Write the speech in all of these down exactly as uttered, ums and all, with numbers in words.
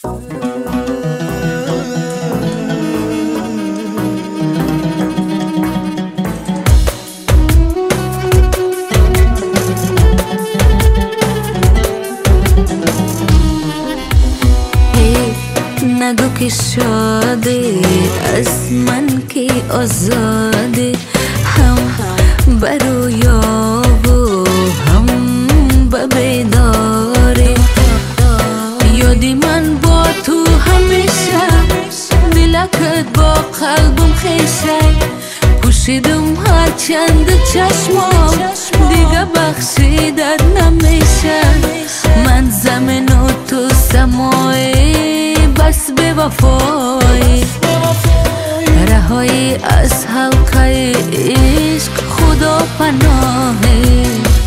نگو که شاده از من که آزاده، هم به رویا و هم به بیداره. یادی من با تو همیشه، دلکت با قلبم خیشه. پوشیدم هر چند چشمام، دیگه بخشیدت نمیشه. من زمین و تو سمایی، بس به وفایی. رهایی از حلقه عشق خدا پناهی.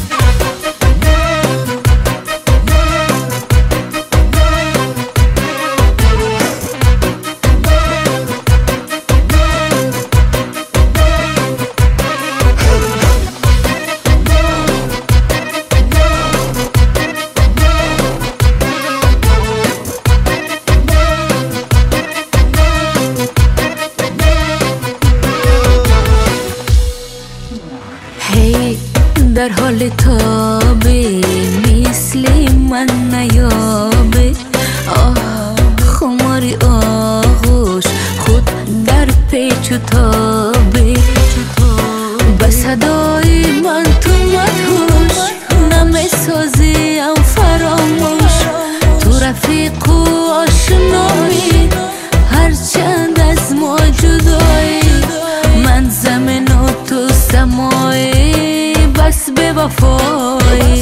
در حال تابه مثل من نیابه. آه خماری آغوش خود در پیچ و تابه. به صدای من تو مدهوش، نمیسازیم فراموش. تو رفیق و آشنایی، هرچند از ما جدایی. من زمین و تو سمایی، بس به وفایی.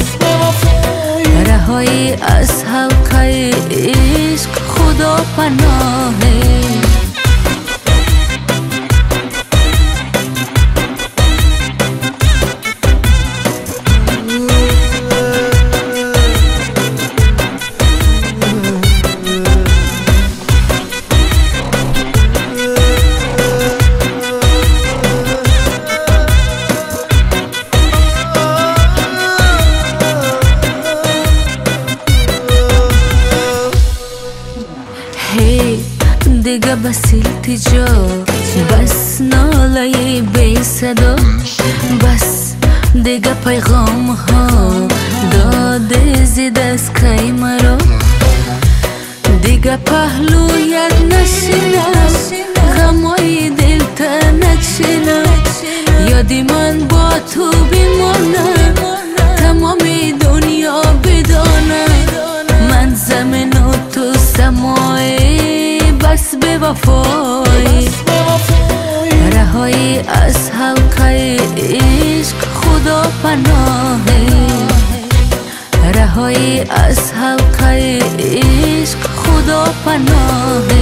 رهایی از حلقه عشق خدا پناهی. دیگه بس التجا، بس ناله بی صدا. بس دیگه پیغام ها داده زید از کی مرا. دیگه پهلویت نشینم، غمای دل تا نچینم. یادی من با تو بیمانم، تمامی دنیا بدانم. من زمین و تو سمایی، بس به وفایی. رهایی از حلقه عشق خدا پناهی. رهایی از حلقه عشق خدا پناهی.